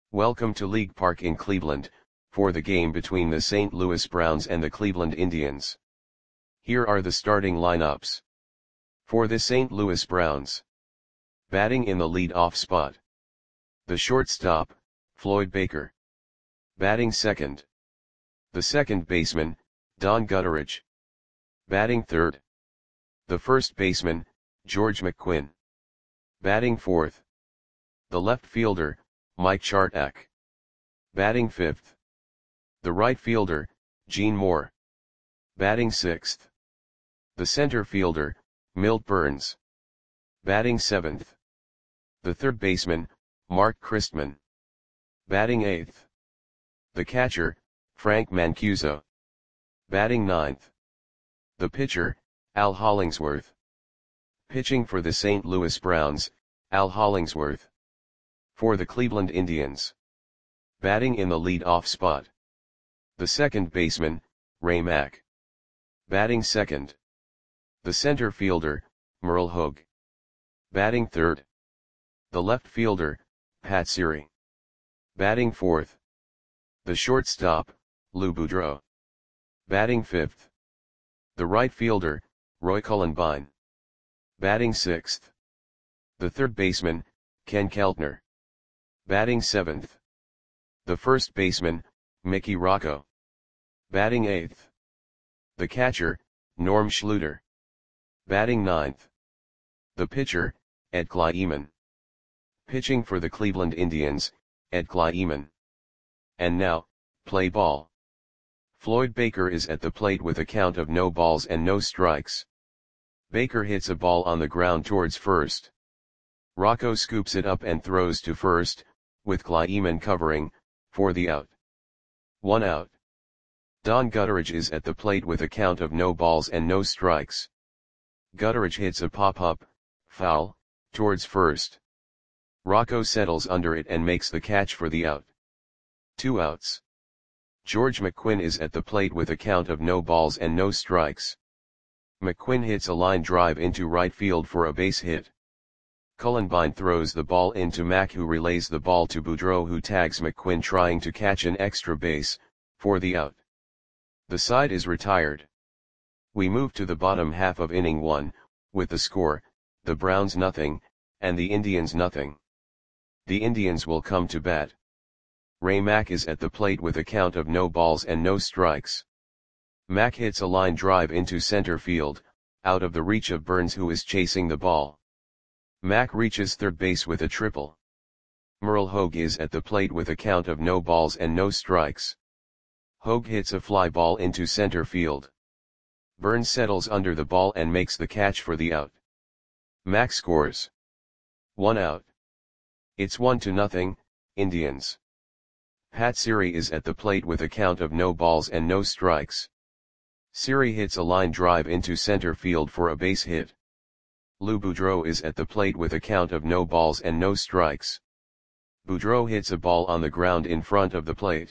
Welcome to League Park in Cleveland, for the game between the St. Louis Browns and the Cleveland Indians. Here are the starting lineups. For the St. Louis Browns. Batting in the lead-off spot. The shortstop, Floyd Baker. Batting second. The second baseman, Don Gutteridge. Batting third. The first baseman, George McQuinn. Batting fourth. The left fielder, Mike Chartak. Batting fifth. The right fielder, Gene Moore. Batting sixth. The center fielder, Milt Burns. Batting seventh. The third baseman, Mark Christman. Batting eighth. The catcher, Frank Mancuso. Batting ninth. The pitcher, Al Hollingsworth. Pitching for the St. Louis Browns, Al Hollingsworth. For the Cleveland Indians. Batting in the lead-off spot. The second baseman, Ray Mack. Batting second. The center fielder, Merle Hogue. Batting third. The left fielder, Pat Siri. Batting fourth. The shortstop, Lou Boudreau. Batting fifth. The right fielder, Roy Cullenbine. Batting sixth. The third baseman, Ken Keltner. Batting seventh. The first baseman, Mickey Rocco. Batting eighth. The catcher, Norm Schluter. Batting ninth. The pitcher, Ed Kleiman. Pitching for the Cleveland Indians, Ed Kleiman. And now, play ball. Floyd Baker is at the plate with a count of no balls and no strikes. Baker hits a ball on the ground towards first. Rocco scoops it up and throws to first, with Kleiman covering, for the out. 1 out. Don Gutteridge is at the plate with a count of no balls and no strikes. Gutteridge hits a pop-up, foul, towards first. Rocco settles under it and makes the catch for the out. 2 outs. George McQuinn is at the plate with a count of no balls and no strikes. McQuinn hits a line drive into right field for a base hit. Cullenbine throws the ball into Mack, who relays the ball to Boudreau, who tags McQuinn trying to catch an extra base, for the out. The side is retired. We move to the bottom half of inning 1, with the score, the Browns nothing, and the Indians nothing. The Indians will come to bat. Ray Mack is at the plate with a count of no balls and no strikes. Mack hits a line drive into center field, out of the reach of Burns, who is chasing the ball. Mack reaches third base with a triple. Merle Hogue is at the plate with a count of no balls and no strikes. Hogue hits a fly ball into center field. Burns settles under the ball and makes the catch for the out. Mack scores. 1 out. It's 1-0, Indians. Pat Siri is at the plate with a count of no balls and no strikes. Siri hits a line drive into center field for a base hit. Lou Boudreau is at the plate with a count of no balls and no strikes. Boudreau hits a ball on the ground in front of the plate.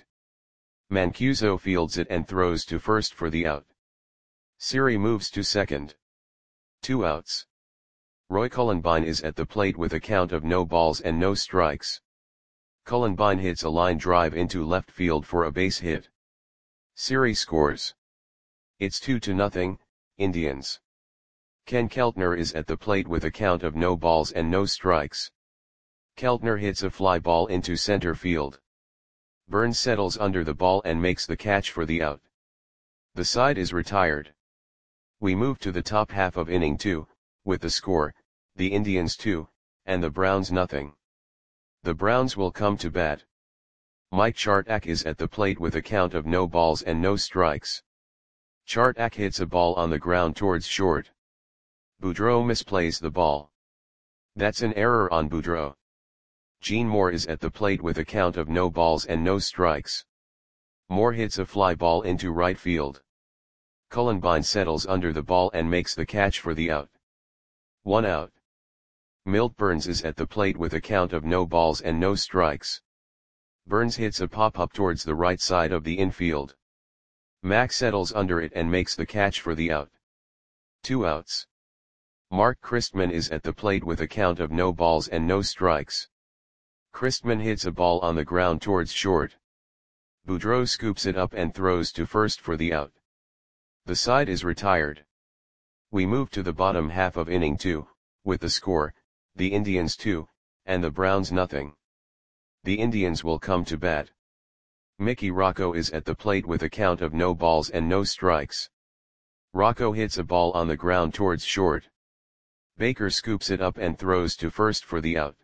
Mancuso fields it and throws to first for the out. Siri moves to second. 2 outs. Roy Cullenbine is at the plate with a count of no balls and no strikes. Cullenbine hits a line drive into left field for a base hit. Siri scores. It's 2-0, Indians. Ken Keltner is at the plate with a count of no balls and no strikes. Keltner hits a fly ball into center field. Burns settles under the ball and makes the catch for the out. The side is retired. We move to the top half of inning 2, with the score, the Indians 2, and the Browns nothing. The Browns will come to bat. Mike Chartak is at the plate with a count of no balls and no strikes. Chartak hits a ball on the ground towards short. Boudreau misplays the ball. That's an error on Boudreau. Gene Moore is at the plate with a count of no balls and no strikes. Moore hits a fly ball into right field. Cullenbine settles under the ball and makes the catch for the out. 1 out. Milt Burns is at the plate with a count of no balls and no strikes. Burns hits a pop-up towards the right side of the infield. Mack settles under it and makes the catch for the out. 2 outs. Mark Christman is at the plate with a count of no balls and no strikes. Christman hits a ball on the ground towards short. Boudreau scoops it up and throws to first for the out. The side is retired. We move to the bottom half of inning 2, with the score, the Indians 2, and the Browns nothing. The Indians will come to bat. Mickey Rocco is at the plate with a count of no balls and no strikes. Rocco hits a ball on the ground towards short. Baker scoops it up and throws to first for the out.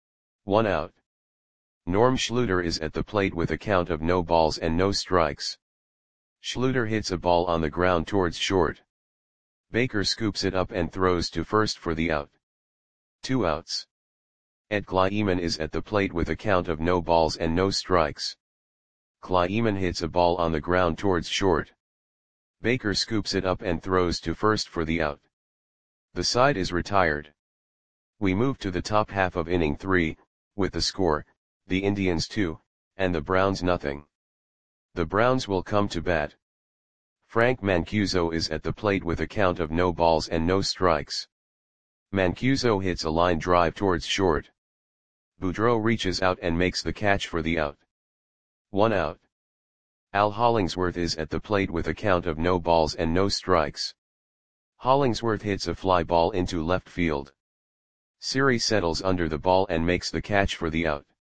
1 out. Norm Schluter is at the plate with a count of no balls and no strikes. Schluter hits a ball on the ground towards short. Baker scoops it up and throws to first for the out. 2 outs. Ed Kleiman is at the plate with a count of no balls and no strikes. Kleiman hits a ball on the ground towards short. Baker scoops it up and throws to first for the out. The side is retired. We move to the top half of inning 3, with the score, the Indians 2, and the Browns nothing. The Browns will come to bat. Frank Mancuso is at the plate with a count of no balls and no strikes. Mancuso hits a line drive towards short. Boudreau reaches out and makes the catch for the out. 1 out. Al Hollingsworth is at the plate with a count of no balls and no strikes. Hollingsworth hits a fly ball into left field. Siri settles under the ball and makes the catch for the out.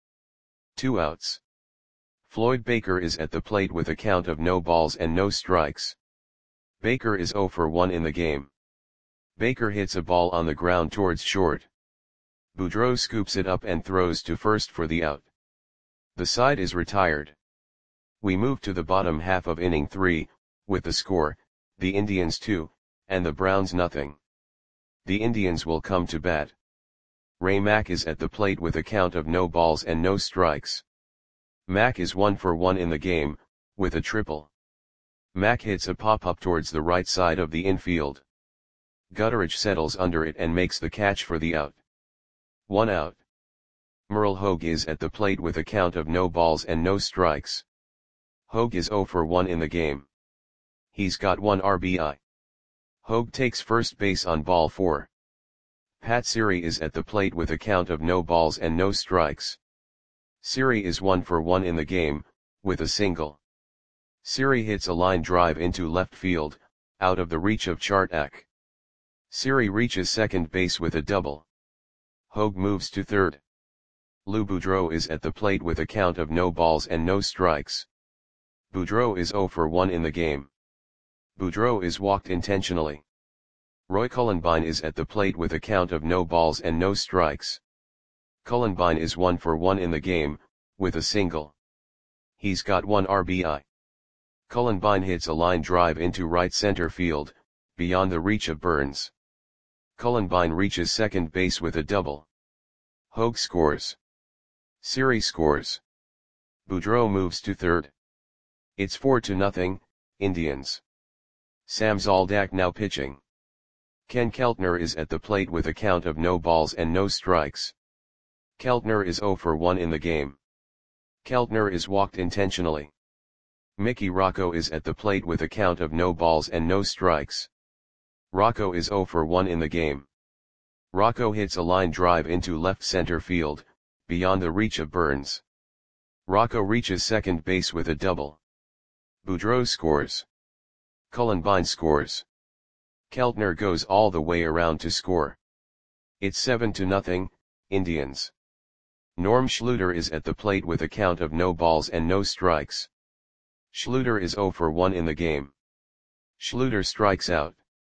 2 outs. Floyd Baker is at the plate with a count of no balls and no strikes. Baker is 0 for 1 in the game. Baker hits a ball on the ground towards short. Boudreau scoops it up and throws to first for the out. The side is retired. We move to the bottom half of inning 3, with the score, the Indians 2, and the Browns nothing. The Indians will come to bat. Ray Mack is at the plate with a count of no balls and no strikes. Mack is 1 for 1 in the game, with a triple. Mack hits a pop-up towards the right side of the infield. Gutteridge settles under it and makes the catch for the out. 1 out. Merle Hogue is at the plate with a count of no balls and no strikes. Hogue is 0 for 1 in the game. He's got 1 RBI. Hogue takes first base on ball 4. Pat Siri is at the plate with a count of no balls and no strikes. Siri is 1 for 1 in the game, with a single. Siri hits a line drive into left field, out of the reach of Chartak. Siri reaches second base with a double. Hogue moves to third. Lou Boudreau is at the plate with a count of no balls and no strikes. Boudreau is 0 for 1 in the game. Boudreau is walked intentionally. Roy Cullenbine is at the plate with a count of no balls and no strikes. Cullenbine is 1 for 1 in the game, with a single. He's got 1 RBI. Cullenbine hits a line drive into right center field, beyond the reach of Burns. Cullenbine reaches second base with a double. Hogue scores. Siri scores. Boudreau moves to third. It's 4-0, Indians. Sam Zoldak now pitching. Ken Keltner is at the plate with a count of no balls and no strikes. Keltner is 0 for 1 in the game. Keltner is walked intentionally. Mickey Rocco is at the plate with a count of no balls and no strikes. Rocco is 0 for 1 in the game. Rocco hits a line drive into left center field, beyond the reach of Burns. Rocco reaches second base with a double. Boudreau scores. Cullenbine scores. Keltner goes all the way around to score. It's 7-0, Indians. Norm Schluter is at the plate with a count of no balls and no strikes. Schluter is 0 for 1 in the game. Schluter strikes out.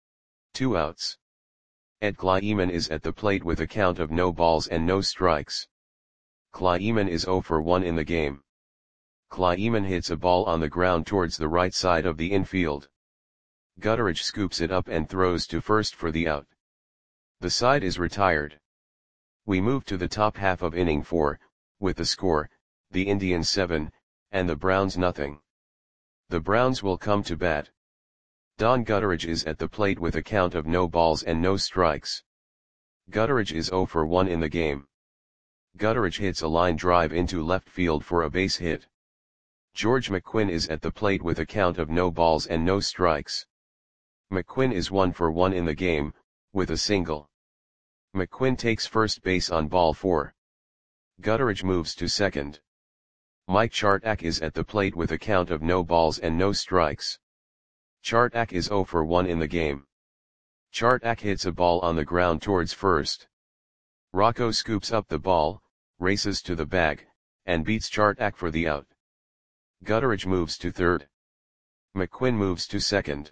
2 outs. Ed Kleiman is at the plate with a count of no balls and no strikes. Kleiman is 0 for 1 in the game. Kleiman hits a ball on the ground towards the right side of the infield. Gutteridge scoops it up and throws to first for the out. The side is retired. We move to the top half of inning 4, with the score, the Indians 7, and the Browns nothing. The Browns will come to bat. Don Gutteridge is at the plate with a count of no balls and no strikes. Gutteridge is 0 for 1 in the game. Gutteridge hits a line drive into left field for a base hit. George McQuinn is at the plate with a count of no balls and no strikes. McQuinn is 1 for 1 in the game, with a single. McQuinn takes first base on ball 4. Gutteridge moves to second. Mike Chartak is at the plate with a count of no balls and no strikes. Chartak is 0 for 1 in the game. Chartak hits a ball on the ground towards first. Rocco scoops up the ball, races to the bag, and beats Chartak for the out. Gutteridge moves to third. McQuinn moves to second.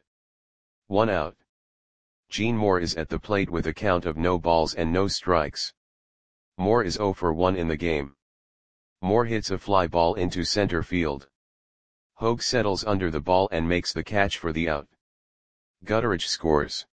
1 out. Gene Moore is at the plate with a count of no balls and no strikes. Moore is 0 for 1 in the game. Moore hits a fly ball into center field. Hogue settles under the ball and makes the catch for the out. Gutteridge scores.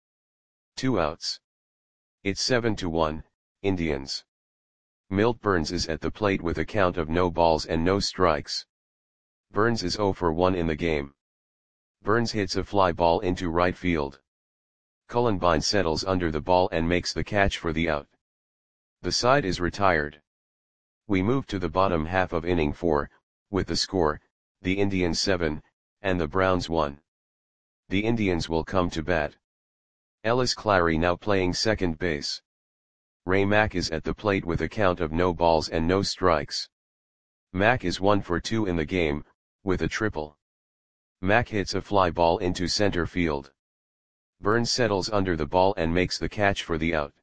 2 outs. It's 7-1, Indians. Milt Burns is at the plate with a count of no balls and no strikes. Burns is 0 for 1 in the game. Burns hits a fly ball into right field. Cullenbine settles under the ball and makes the catch for the out. The side is retired. We move to the bottom half of inning 4, with the score, the Indians 7, and the Browns 1. The Indians will come to bat. Ellis Clary now playing second base. Ray Mack is at the plate with a count of no balls and no strikes. Mack is 1 for 2 in the game, with a triple. Mack hits a fly ball into center field. Burns settles under the ball and makes the catch for the out.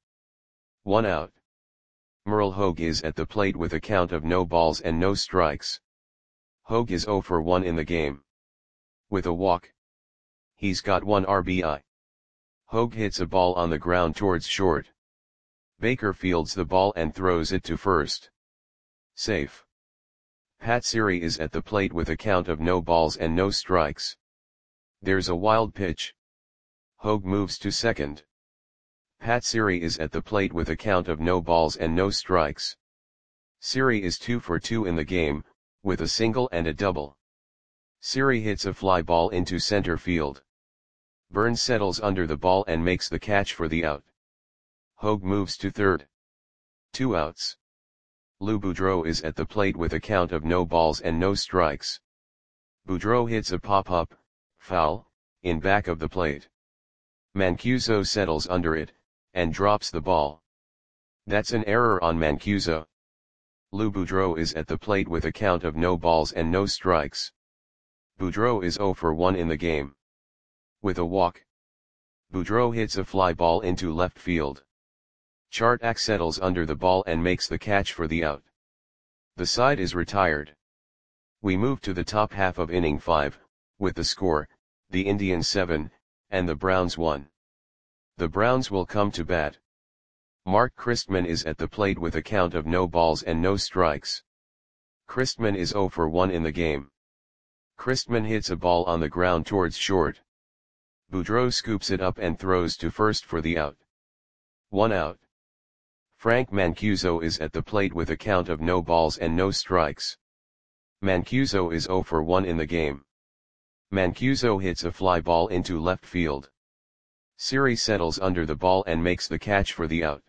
1 out. Merle Hogue is at the plate with a count of no balls and no strikes. Hogue is 0 for 1 in the game. With a walk. He's got 1 RBI. Hogue hits a ball on the ground towards short. Baker fields the ball and throws it to first. Safe. Pat Siri is at the plate with a count of no balls and no strikes. There's a wild pitch. Hogue moves to second. Pat Siri is at the plate with a count of no balls and no strikes. Siri is 2 for 2 in the game, with a single and a double. Siri hits a fly ball into center field. Burns settles under the ball and makes the catch for the out. Hogue moves to third. 2 outs. Lou Boudreau is at the plate with a count of no balls and no strikes. Boudreau hits a pop-up, foul, in back of the plate. Mancuso settles under it, and drops the ball. That's an error on Mancuso. Lou Boudreau is at the plate with a count of no balls and no strikes. Boudreau is 0 for 1 in the game. With a walk. Boudreau hits a fly ball into left field. Chartak settles under the ball and makes the catch for the out. The side is retired. We move to the top half of inning 5, with the score, the Indians 7, and the Browns 1. The Browns will come to bat. Mark Christman is at the plate with a count of no balls and no strikes. Christman is 0 for 1 in the game. Christman hits a ball on the ground towards short. Boudreau scoops it up and throws to first for the out. 1 out. Frank Mancuso is at the plate with a count of no balls and no strikes. Mancuso is 0 for 1 in the game. Mancuso hits a fly ball into left field. Siri settles under the ball and makes the catch for the out.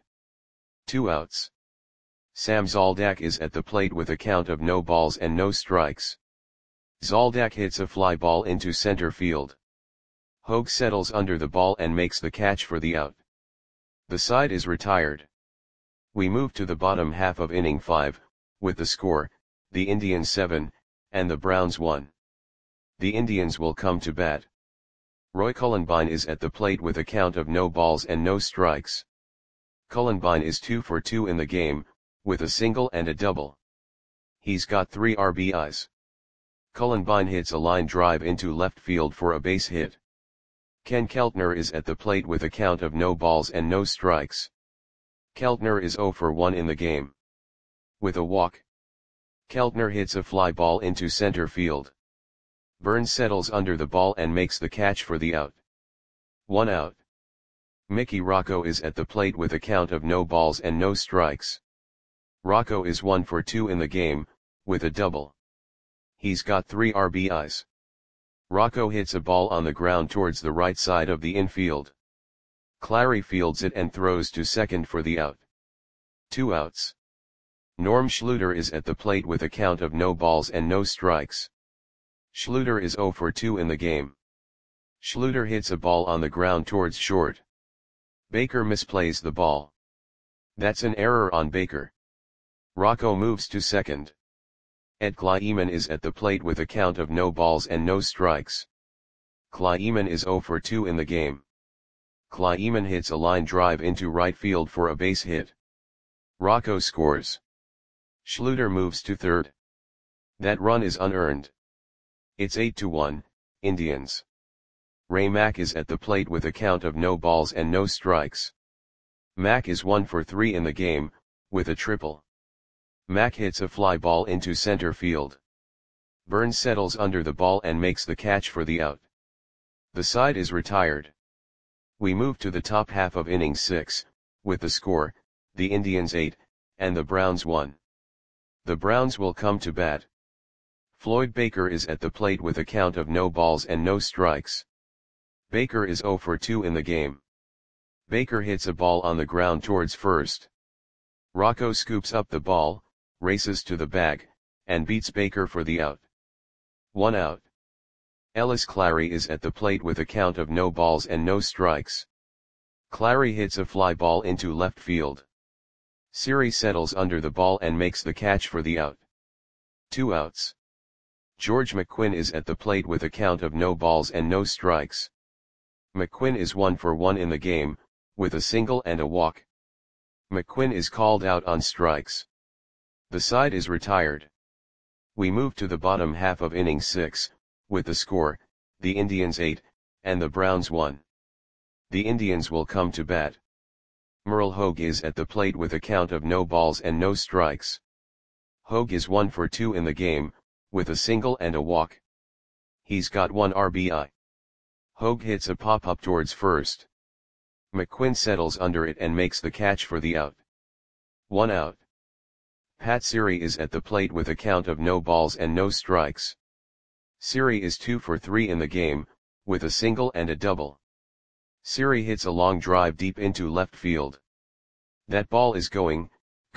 2 outs. Sam Zoldak is at the plate with a count of no balls and no strikes. Zoldak hits a fly ball into center field. Hogue settles under the ball and makes the catch for the out. The side is retired. We move to the bottom half of inning 5, with the score, the Indians 7, and the Browns 1. The Indians will come to bat. Roy Cullenbine is at the plate with a count of no balls and no strikes. Cullenbine is 2 for 2 in the game, with a single and a double. He's got 3 RBIs. Cullenbine hits a line drive into left field for a base hit. Ken Keltner is at the plate with a count of no balls and no strikes. Keltner is 0 for 1 in the game. With a walk. Keltner hits a fly ball into center field. Burns settles under the ball and makes the catch for the out. 1 out. Mickey Rocco is at the plate with a count of no balls and no strikes. Rocco is 1 for 2 in the game, with a double. He's got 3 RBIs. Rocco hits a ball on the ground towards the right side of the infield. Clary fields it and throws to second for the out. 2 outs. Norm Schluter is at the plate with a count of no balls and no strikes. Schluter is 0 for 2 in the game. Schluter hits a ball on the ground towards short. Baker misplays the ball. That's an error on Baker. Rocco moves to second. Ed Kleiman is at the plate with a count of no balls and no strikes. Kleiman is 0 for 2 in the game. Kleiman hits a line drive into right field for a base hit. Rocco scores. Schluter moves to third. That run is unearned. It's 8-1, Indians. Ray Mack is at the plate with a count of no balls and no strikes. Mack is 1 for 3 in the game, with a triple. Mack hits a fly ball into center field. Burns settles under the ball and makes the catch for the out. The side is retired. We move to the top half of inning 6, with the score, the Indians 8, and the Browns 1. The Browns will come to bat. Floyd Baker is at the plate with a count of no balls and no strikes. Baker is 0 for 2 in the game. Baker hits a ball on the ground towards first. Rocco scoops up the ball, races to the bag, and beats Baker for the out. 1 out. Ellis Clary is at the plate with a count of no balls and no strikes. Clary hits a fly ball into left field. Siri settles under the ball and makes the catch for the out. 2 outs. George McQuinn is at the plate with a count of no balls and no strikes. McQuinn is 1 for 1 in the game, with a single and a walk. McQuinn is called out on strikes. The side is retired. We move to the bottom half of inning 6, with the score, the Indians 8, and the Browns 1. The Indians will come to bat. Merle Hogue is at the plate with a count of no balls and no strikes. Hogue is 1 for 2 in the game, with a single and a walk. He's got 1 RBI. Hogue hits a pop-up towards first. McQuinn settles under it and makes the catch for the out. 1 out. Pat Siri is at the plate with a count of no balls and no strikes. Siri is 2 for 3 in the game, with a single and a double. Siri hits a long drive deep into left field. That ball is gone.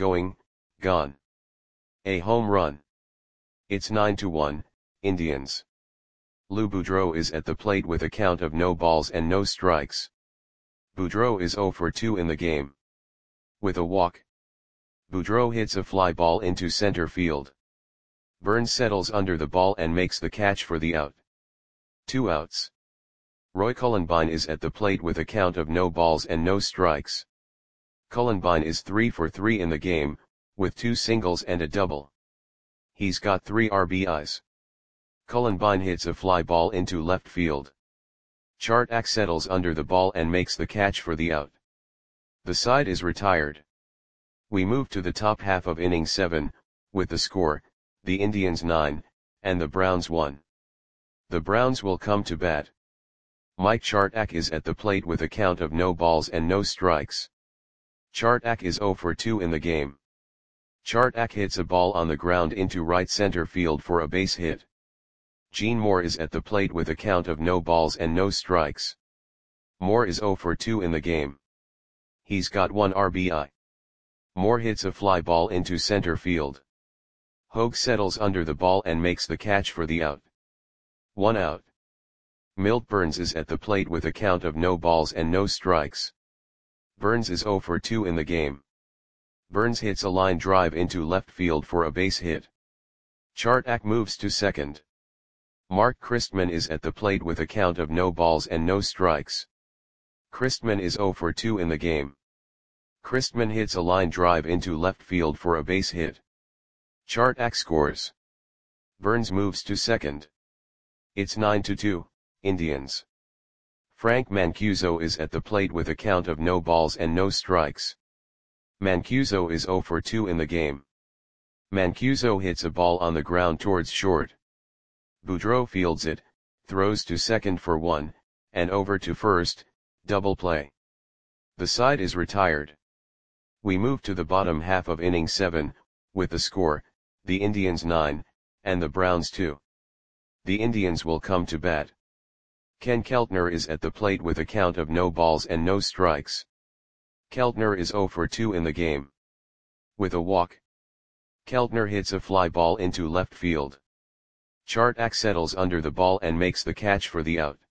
A home run. It's 9-1, Indians. Lou Boudreau is at the plate with a count of no balls and no strikes. Boudreau is 0 for 2 in the game. With a walk. Boudreau hits a fly ball into center field. Burns settles under the ball and makes the catch for the out. 2 outs. Roy Cullenbine is at the plate with a count of no balls and no strikes. Cullenbine is 3 for 3 in the game, with 2 singles and a double. He's got 3 RBIs. Cullenbine hits a fly ball into left field. Chartak settles under the ball and makes the catch for the out. The side is retired. We move to the top half of inning 7, with the score, the Indians 9, and the Browns 1. The Browns will come to bat. Mike Chartak is at the plate with a count of no balls and no strikes. Chartak is 0 for 2 in the game. Chartak hits a ball on the ground into right center field for a base hit. Gene Moore is at the plate with a count of no balls and no strikes. Moore is 0 for 2 in the game. He's got 1 RBI. Moore hits a fly ball into center field. Hogue settles under the ball and makes the catch for the out. 1 out. Milt Burns is at the plate with a count of no balls and no strikes. Burns is 0 for 2 in the game. Burns hits a line drive into left field for a base hit. Chartak moves to second. Mark Christman is at the plate with a count of no balls and no strikes. Christman is 0 for 2 in the game. Christman hits a line drive into left field for a base hit. Chartak scores. Burns moves to second. It's 9-2, Indians. Frank Mancuso is at the plate with a count of no balls and no strikes. Mancuso is 0 for 2 in the game. Mancuso hits a ball on the ground towards short. Boudreau fields it, throws to second for 1, and over to first, double play. The side is retired. We move to the bottom half of inning 7, with the score, the Indians 9, and the Browns 2. The Indians will come to bat. Ken Keltner is at the plate with a count of no balls and no strikes. Keltner is 0 for 2 in the game. With a walk. Keltner hits a fly ball into left field. Chartak settles under the ball and makes the catch for the out.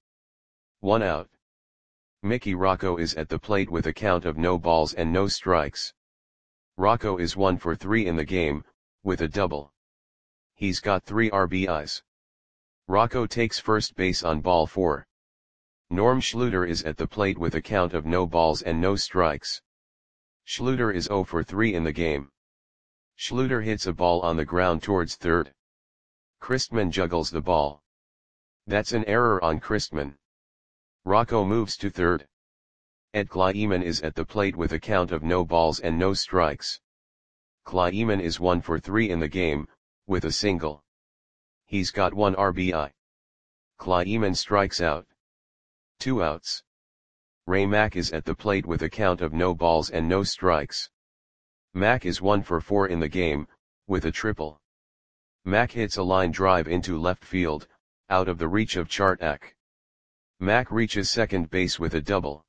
1 out. Mickey Rocco is at the plate with a count of no balls and no strikes. Rocco is 1 for 3 in the game, with a double. He's got 3 RBIs. Rocco takes first base on ball 4. Norm Schluter is at the plate with a count of no balls and no strikes. Schluter is 0 for 3 in the game. Schluter hits a ball on the ground towards third. Christman juggles the ball. That's an error on Christman. Rocco moves to third. Ed Kleiman is at the plate with a count of no balls and no strikes. Kleiman is 1 for 3 in the game, with a single. He's got 1 RBI. Kleiman strikes out. 2 outs. Ray Mack is at the plate with a count of no balls and no strikes. Mack is 1 for 4 in the game, with a triple. Mack hits a line drive into left field, out of the reach of Chartak. Mack reaches second base with a double.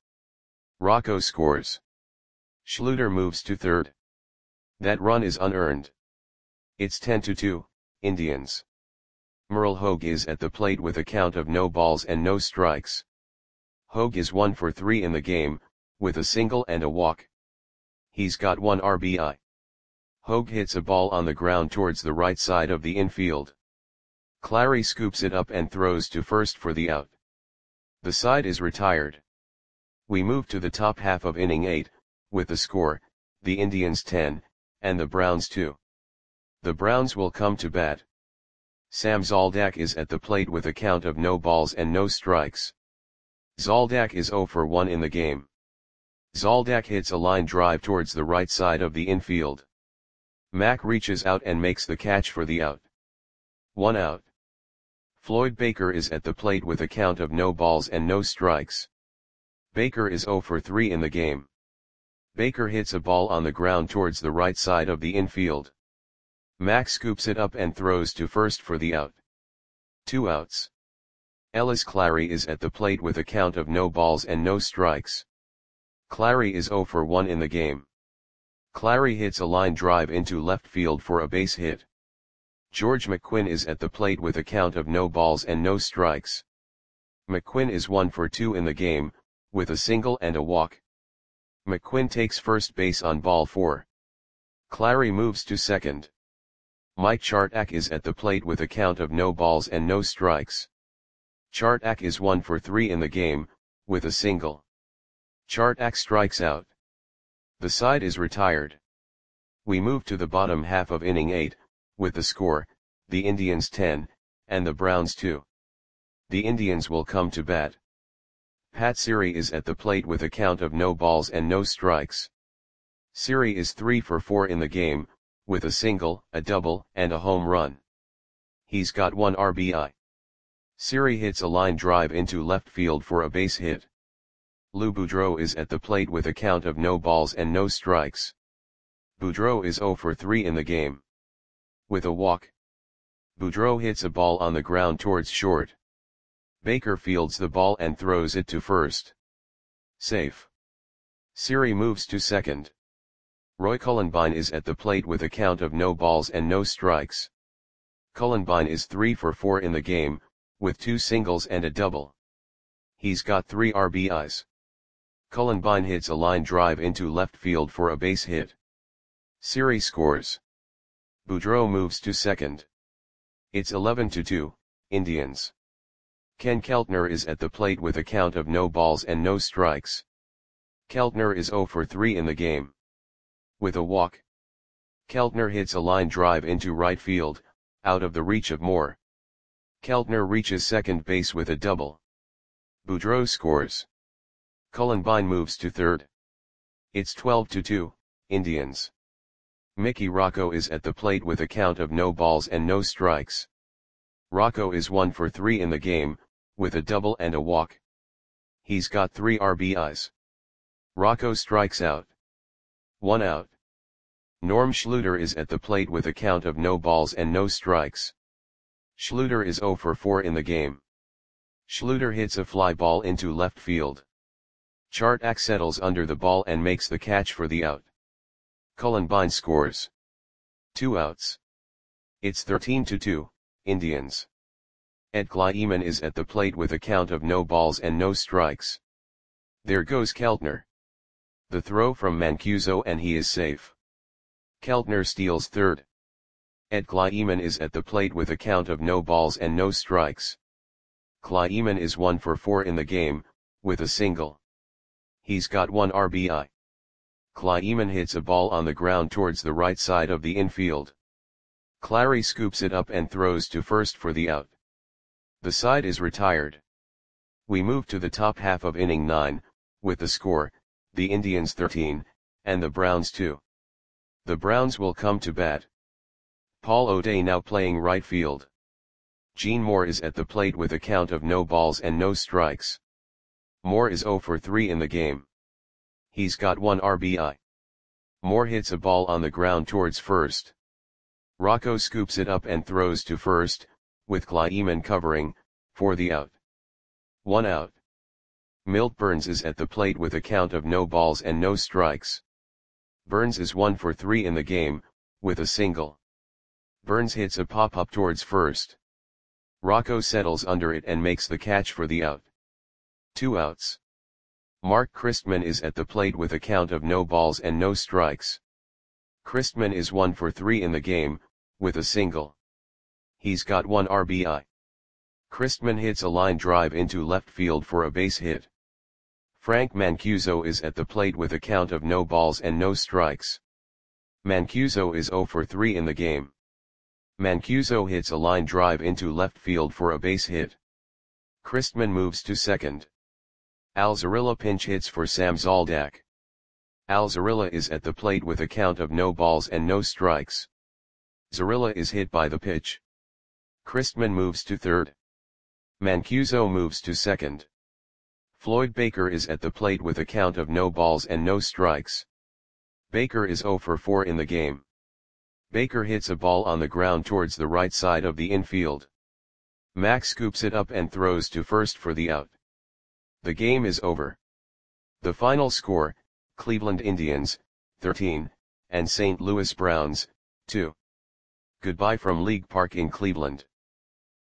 Rocco scores. Schluter moves to third. That run is unearned. It's 10-2, Indians. Merle Hogue is at the plate with a count of no balls and no strikes. Hogue is 1 for 3 in the game, with a single and a walk. He's got 1 RBI. Hogue hits a ball on the ground towards the right side of the infield. Clary scoops it up and throws to first for the out. The side is retired. We move to the top half of inning 8, with the score, the Indians 10, and the Browns 2. The Browns will come to bat. Sam Zoldak is at the plate with a count of no balls and no strikes. Zoldak is 0 for 1 in the game. Zoldak hits a line drive towards the right side of the infield. Mack reaches out and makes the catch for the out. 1 out. Floyd Baker is at the plate with a count of no balls and no strikes. Baker is 0 for 3 in the game. Baker hits a ball on the ground towards the right side of the infield. Mack scoops it up and throws to first for the out. 2 outs. Ellis Clary is at the plate with a count of no balls and no strikes. Clary is 0 for 1 in the game. Clary hits a line drive into left field for a base hit. George McQuinn is at the plate with a count of no balls and no strikes. McQuinn is 1 for 2 in the game, with a single and a walk. McQuinn takes first base on ball 4. Clary moves to second. Mike Chartak is at the plate with a count of no balls and no strikes. Chartak is 1 for 3 in the game, with a single. Chartak strikes out. The side is retired. We move to the bottom half of inning 8, with the score, the Indians 10, and the Browns 2. The Indians will come to bat. Pat Siri is at the plate with a count of no balls and no strikes. Siri is 3 for 4 in the game, with a single, a double, and a home run. He's got 1 RBI. Siri hits a line drive into left field for a base hit. Lou Boudreau is at the plate with a count of no balls and no strikes. Boudreau is 0 for 3 in the game. With a walk. Boudreau hits a ball on the ground towards short. Baker fields the ball and throws it to first. Safe. Siri moves to second. Roy Cullenbine is at the plate with a count of no balls and no strikes. Cullenbine is 3 for 4 in the game, with 2 singles and a double. He's got 3 RBIs. Cullenbine hits a line drive into left field for a base hit. Siri scores. Boudreau moves to second. It's 11-2, Indians. Ken Keltner is at the plate with a count of no balls and no strikes. Keltner is 0 for 3 in the game. With a walk. Keltner hits a line drive into right field, out of the reach of Moore. Keltner reaches second base with a double. Boudreau scores. Cullenbine moves to third. It's 12-2, Indians. Mickey Rocco is at the plate with a count of no balls and no strikes. Rocco is 1 for 3 in the game, with a double and a walk. He's got 3 RBIs. Rocco strikes out. 1 out. Norm Schluter is at the plate with a count of no balls and no strikes. Schluter is 0 for 4 in the game. Schluter hits a fly ball into left field. Chartak settles under the ball and makes the catch for the out. Cullenbine scores. 2 outs. It's 13-2, Indians. Ed Kleiman is at the plate with a count of no balls and no strikes. There goes Keltner. The throw from Mancuso and he is safe. Keltner steals third. Ed Kleiman is at the plate with a count of no balls and no strikes. Kleiman is 1 for 4 in the game, with a single. He's got 1 RBI. Kleiman hits a ball on the ground towards the right side of the infield. Clary scoops it up and throws to first for the out. The side is retired. We move to the top half of inning 9, with the score, the Indians 13, and the Browns 2. The Browns will come to bat. Paul O'Day now playing right field. Gene Moore is at the plate with a count of no balls and no strikes. Moore is 0 for 3 in the game. He's got 1 RBI. Moore hits a ball on the ground towards first. Rocco scoops it up and throws to first, with Kleiman covering, for the out. 1 out. Milt Burns is at the plate with a count of no balls and no strikes. Burns is 1 for 3 in the game, with a single. Burns hits a pop-up towards first. Rocco settles under it and makes the catch for the out. 2 outs. Mark Christman is at the plate with a count of no balls and no strikes. Christman is 1 for 3 in the game, with a single. He's got 1 RBI. Christman hits a line drive into left field for a base hit. Frank Mancuso is at the plate with a count of no balls and no strikes. Mancuso is 0 for 3 in the game. Mancuso hits a line drive into left field for a base hit. Christman moves to second. Al Zarilla pinch hits for Sam Zoldak. Al Zarilla is at the plate with a count of no balls and no strikes. Zarilla is hit by the pitch. Christman moves to third. Mancuso moves to second. Floyd Baker is at the plate with a count of no balls and no strikes. Baker is 0 for 4 in the game. Baker hits a ball on the ground towards the right side of the infield. Max scoops it up and throws to first for the out. The game is over. The final score, Cleveland Indians, 13, and St. Louis Browns, 2. Goodbye from League Park in Cleveland.